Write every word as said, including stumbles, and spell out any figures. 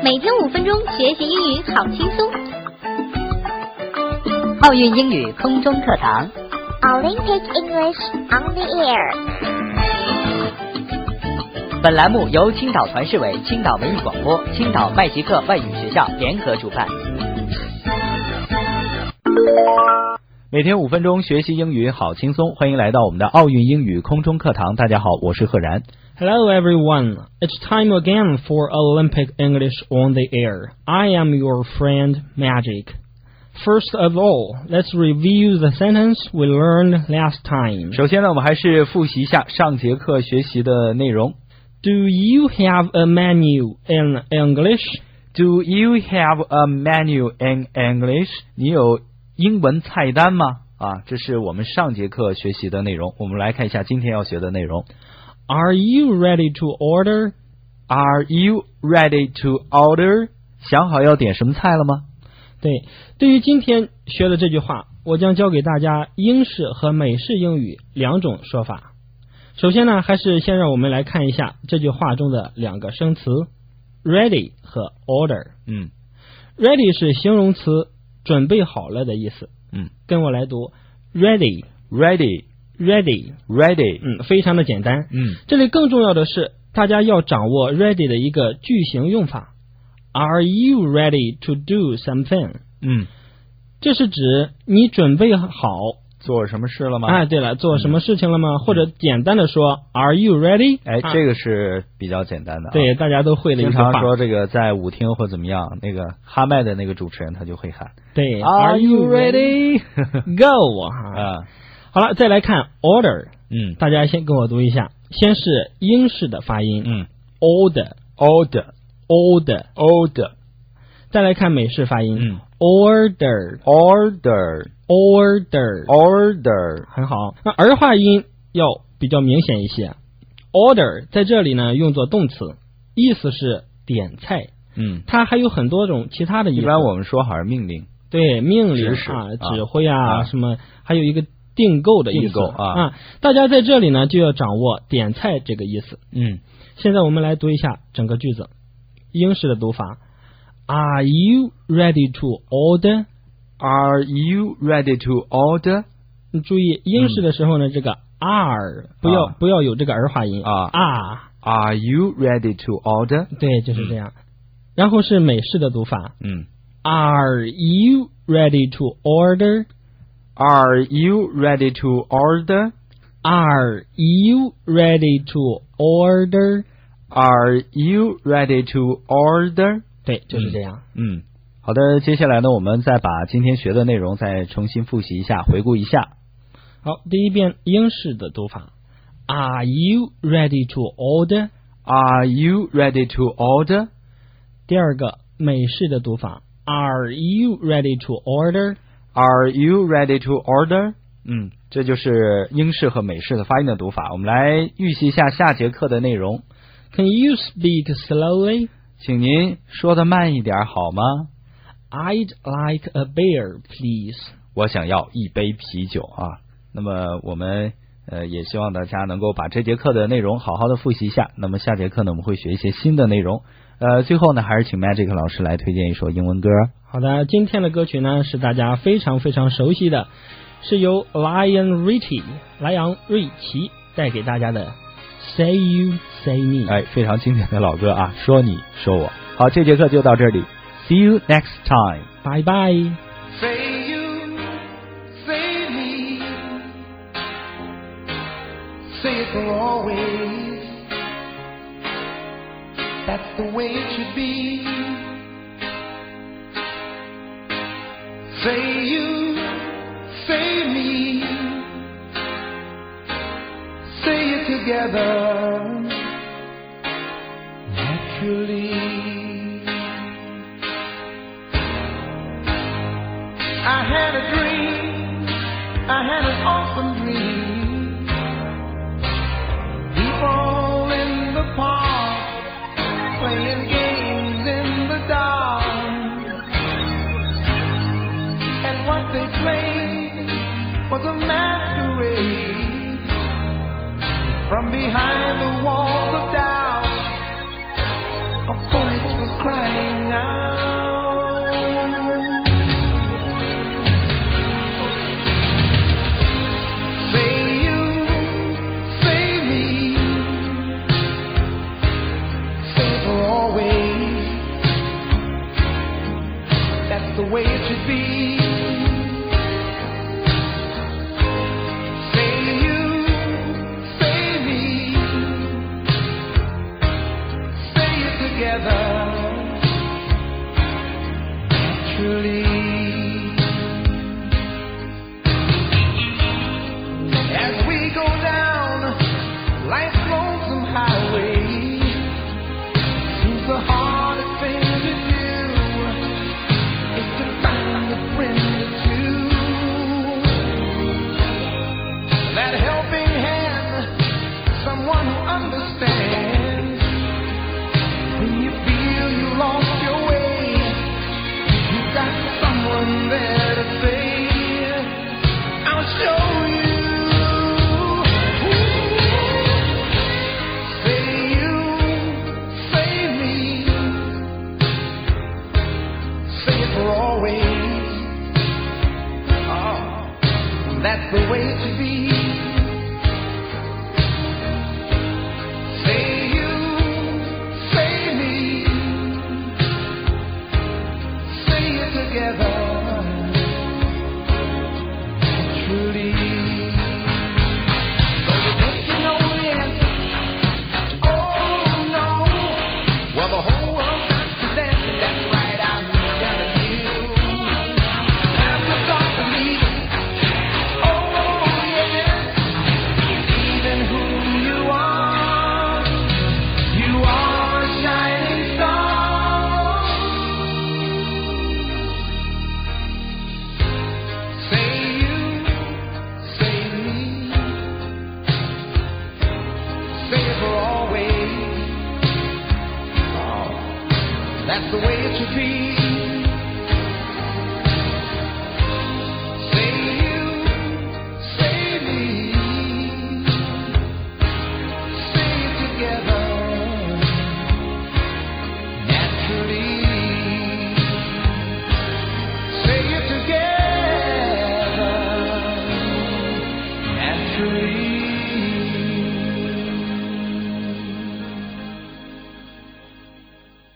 每天五分钟学习英语好轻松。 奥运英语空中课堂 Olympic English on the air。 本栏目由青岛团市委、青岛文艺广播、青岛麦吉克外语学校联合主办。 每天五分钟学习英语好轻松，欢迎来到我们的奥运英语空中课堂。大家好，我是贺然。 Hello everyone, it's time again for Olympic English on the air. I am your friend Magic. First of all, let's review the sentence we learned last time. 首先呢，我们还是复习一下上节课学习的内容。 Do you have a menu in English? Do you have a menu in English? 你有英文菜单吗？啊，这是我们上节课学习的内容。我们来看一下今天要学的内容。 Are you ready to order? Are you ready to order? 想好要点什么菜了吗？ 对，对于今天学的这句话，我将教给大家英式和美式英语两种说法。首先呢，还是先让我们来看一下这句话中的两个生词 ready 和 order。 嗯 ready 是形容词，准备好了的意思。 嗯， 跟我来读 ready ready ready ready。 嗯，非常的简单。 嗯， 这里更重要的是大家要掌握 ready 的一个句型用法。 Are you ready to do something? 嗯， 这是指你准备好做什么事了吗？ 哎，对了，做什么事情了吗？嗯、或者简单的说 Are you ready? 哎、 啊， 这个是比较简单的、啊。 对，大家都会的一经句话。 常说这个在舞厅或怎么样，那个哈麦的那个主持人他就会喊对 Are you ready? Go 啊， 好了，再来看 order。 嗯， 大家先跟我读一下，先是英式的发音， 嗯 order order order， order。 再来看美式发音， 嗯 order order order order。 很好。那儿化音要比较明显一些。 order 在这里呢用作动词，意思是点菜， 嗯， 它还有很多种其他的意思。 一般我们说好像命令。 对，命令指使啊， 啊指挥啊， 啊什么，还有一个订购的意思订购啊啊。大家在这里呢就要掌握点菜这个意思。 嗯， 现在我们来读一下整个句子，英式的读法。Are you ready to order? Are you ready to order? 你注意英式的时候呢，嗯、这个 are 不要、啊、不要有这个儿化音啊啊。 Are you ready to order? 对，就是这样。嗯、然后是美式的读法。 嗯 Are you ready to order? Are you ready to order? Are you ready to order? Are you ready to order? 对，就是这样。 嗯，好的，接下来呢，我们再把今天学的内容再重新复习一下，回顾一下。 好，第一遍英式的读法。Are you ready to order? Are you ready to order? 第二个美式的读法。Are you ready to order? Are you ready to order? 嗯，这就是英式和美式的发音的读法。我们来预习一下下节课的内容。 Can you speak slowly? 请您说的慢一点好吗？ I'd like a beer, please. 我想要一杯啤酒啊。那么我们呃也希望大家能够把这节课的内容好好的复习一下。那么下节课呢，我们会学一些新的内容。呃，最后呢，还是请 Magic 老师来推荐一首英文歌。 好的，今天的歌曲呢是大家非常非常熟悉的，是由 Lion Richie 莱昂瑞奇带给大家的 Say You Say Me。 哎，非常经典的老歌啊，说你说我。好，这节课就到这里， See you next time， 拜拜。 Say you say me, say it for always, that's the way it should be. Say you say me, say it together naturally. I had a dream, I had an awesome dream. People in the park playing games in the dark, and what they played was a masquerade. From behind the walls of doubt, a voice was crying together. Truly. As we go down life's lonesome highway, seems the hardest thing to do is to find a friend or two. That helping hand, someone who understands. When you feel you lost your way, you've got someone there to say, I'll show you. That's the way it should be. Say you, say me, say it together. Truly. So you think you know the answer? Oh no. Well, the whole world got to dance. That's right, I'm telling you. Have to start believing. That's the way it should be.